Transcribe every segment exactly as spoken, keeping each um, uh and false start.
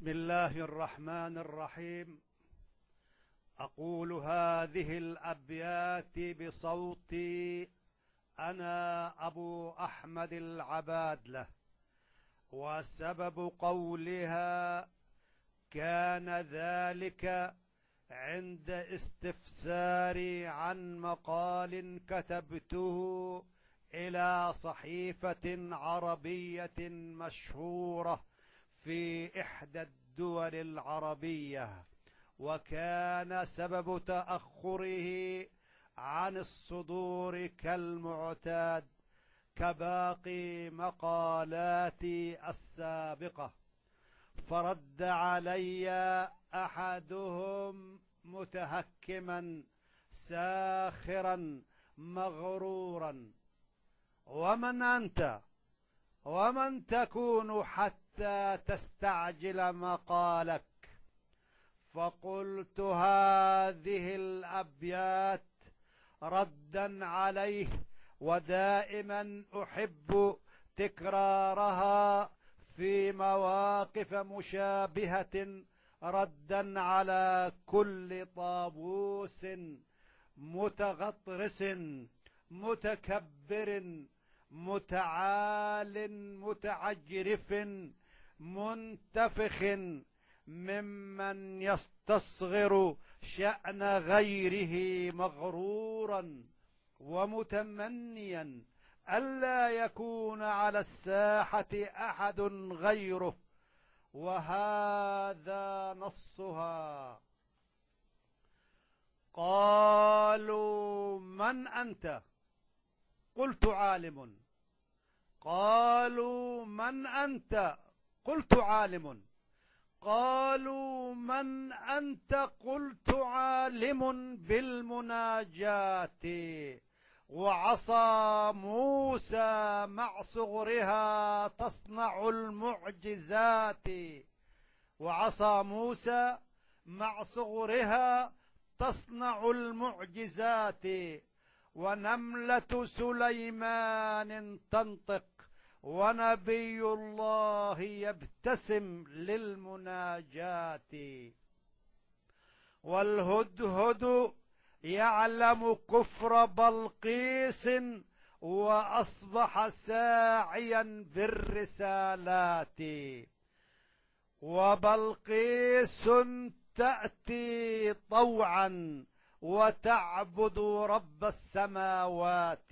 بسم الله الرحمن الرحيم. أقول هذه الأبيات بصوتي أنا أبو أحمد العبادلة، وسبب قولها كان ذلك عند استفساري عن مقال كتبته إلى صحيفة عربية مشهورة في إحدى الدول العربية، وكان سبب تأخره عن الصدور كالمعتاد كباقي مقالاتي السابقة. فرد علي أحدهم متهكما ساخرا مغرورا: ومن أنت ومن تكون حتى تستعجل مقالك؟ فقلت هذه الأبيات ردا عليه، ودائما أحب تكرارها في مواقف مشابهة، ردا على كل طاووس متغطرس متكبر متعال متعجرف منتفخ، ممن يستصغر شأن غيره مغرورا ومتمنيا ألا يكون على الساحة أحد غيره. وهذا نصها: قالوا من أنت؟ قلت عالم. قالوا من أنت؟ قلت عالم. قالوا من أنت؟ قلت عالم بالمناجات. وعصا موسى مع صغرها تصنع المعجزات. وعصا موسى مع صغرها تصنع المعجزات. ونملة سليمان تنطق، ونبي الله يبتسم للمناجات. والهدهد يعلم كفر بلقيس، وأصبح ساعيا بالرسالات. وبلقيس تأتي طوعا وتعبد رب السماوات.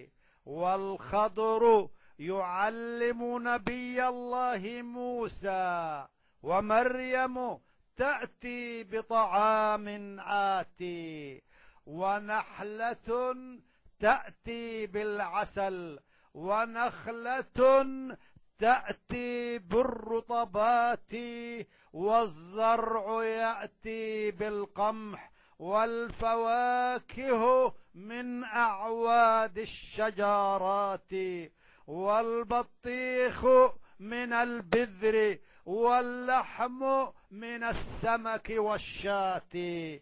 والخضر يعلم نبي الله موسى. ومريم تأتي بطعام آتي. ونحلة تأتي بالعسل. ونخلة تأتي بالرطبات. والزرع يأتي بالقمح. والفواكه من أعواد الشجرات. والبطيخ من البذر. واللحم من السمك والشاة.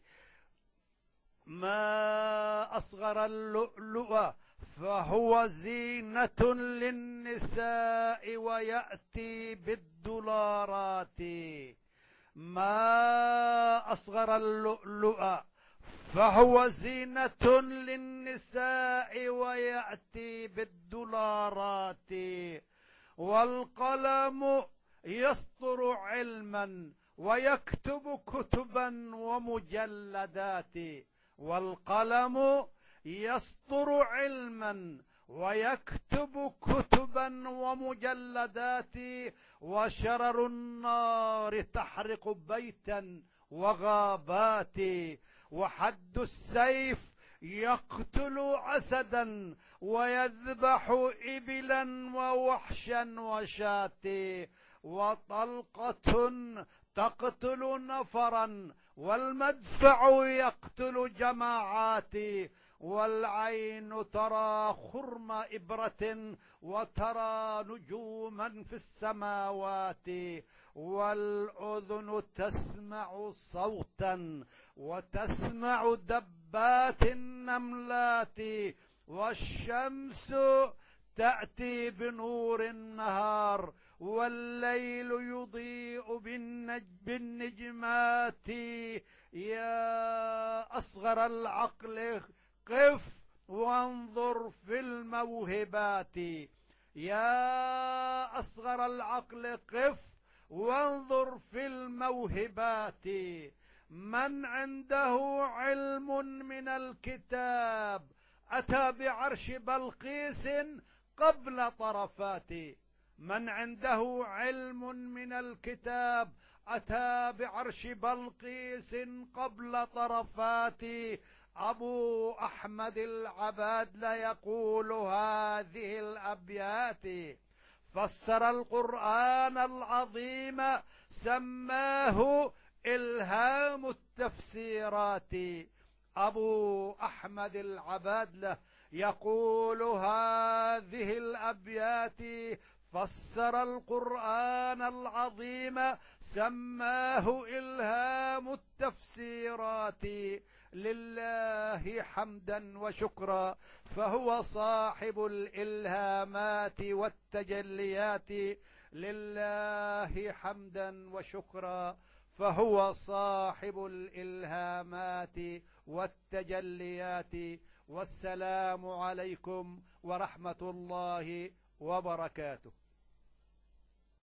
ما أصغر اللؤلؤ فهو زينة للنساء ويأتي بالدولارات. ما أصغر اللؤلؤ فهو زينة للنساء ويأتي بالدولارات. والقلم يسطر علما ويكتب كتبا ومجلدات. والقلم يسطر علما ويكتب كتبا ومجلدات. وشرر النار تحرق بيتا وغابات. وحد السيف يقتل أسدا ويذبح إبلا ووحشا وشاة. وطلقة تقتل نفرا والمدفع يقتل جماعات. والعين ترى خرم إبرة وترى نجوما في السماوات. والأذن تسمع صوتا وتسمع دبات النملات. والشمس تأتي بنور النهار، والليل يضيء بالنجمات. يا أصغر العقل قف وانظر في الموهبات، يا أصغر العقل قف وانظر في الموهبات. من عنده علم من الكتاب أتى بعرش بلقيس قبل طرفات، من عنده علم من الكتاب أتى بعرش بلقيس قبل طرفات. أبو أحمد العباد يقول هذه الأبيات، فسر القرآن العظيم سماه إلهام التفسيرات. أبو أحمد العباد يقول هذه الأبيات، فسر القرآن العظيم سماه إلهام التفسيرات. لله حمدا وشكرا، فهو صاحب الإلهامات والتجليات. لله حمدا وشكرا، فهو صاحب الإلهامات والتجليات. والسلام عليكم ورحمة الله وبركاته.